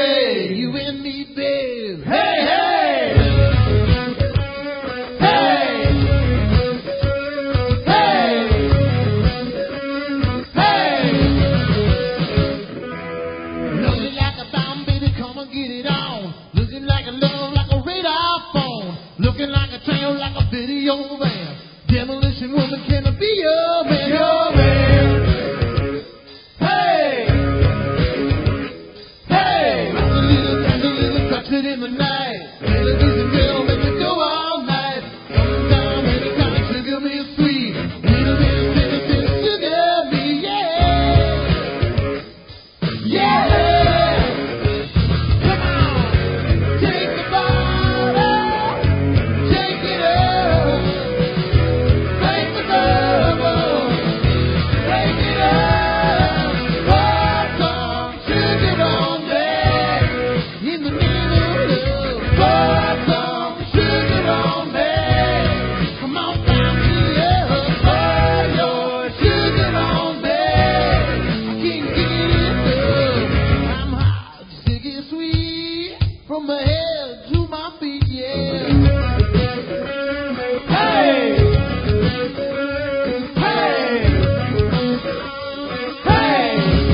way, you and me, babe. Hey, hey! Hey! Hey! Hey! Looking like a bomb, baby, come and get it on. Looking like a love, like a radar phone. Looking like a trail, like a video van. Demolition woman, can I be your man? Your man. Hey! Hey! Dance a little, touch it in the night. Television girl, make it go all night. Sometime, anytime, sugar me sweet. Little bit of sugar me, yeah. Yeah! Come on! Take the bottle, take it up. Break the bubble, break it up. Pour some sugar on me. In the name of love, pour some sugar on me. Come on, find me up. Pour your sugar on me. I can't get enough. I'm hot, sick and sweet. From my head to my feet, yeah. Hey! Hey! Hey!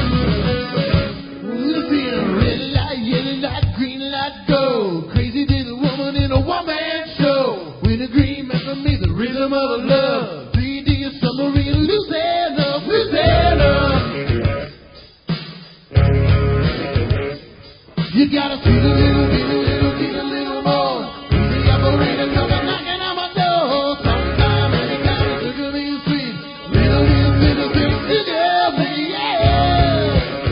Looking red light, yellow light, green light, go. Crazy little woman in a one-man show. With a green man for me, the rhythm of love. 3D submarine, loosen up, loosen up. You gotta see a little more. The operator coming knocking on my door. Sometime, anytime, sugar me sweet. Little sugar me, yeah.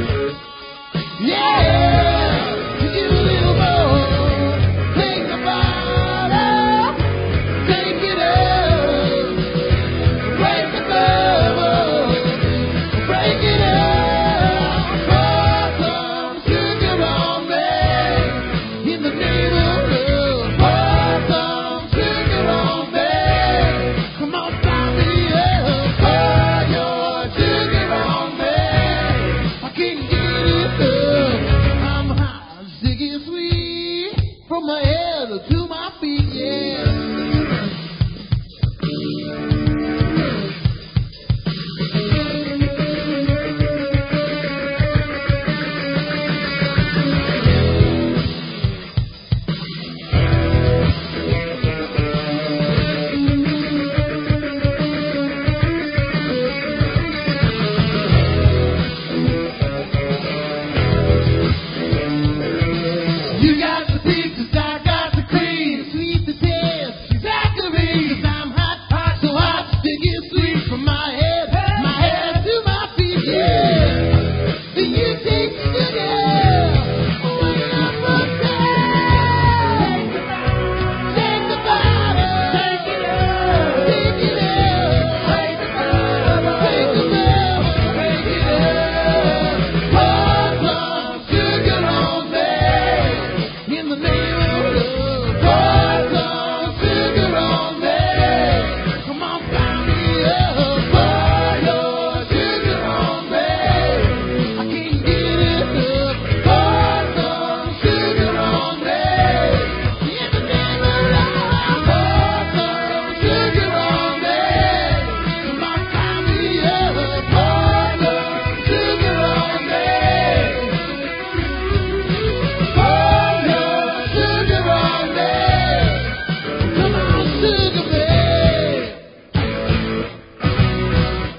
Yeah. You give a little more. Take the bottle, take it up. Break the bubble, break it up. Pour some sugar on me. In the name of love, pour some sugar on me. Come on, find me up. Pour your sugar on me. I can't get enough. I'm hot, sick and sweet. From my head to my feet, yeah. You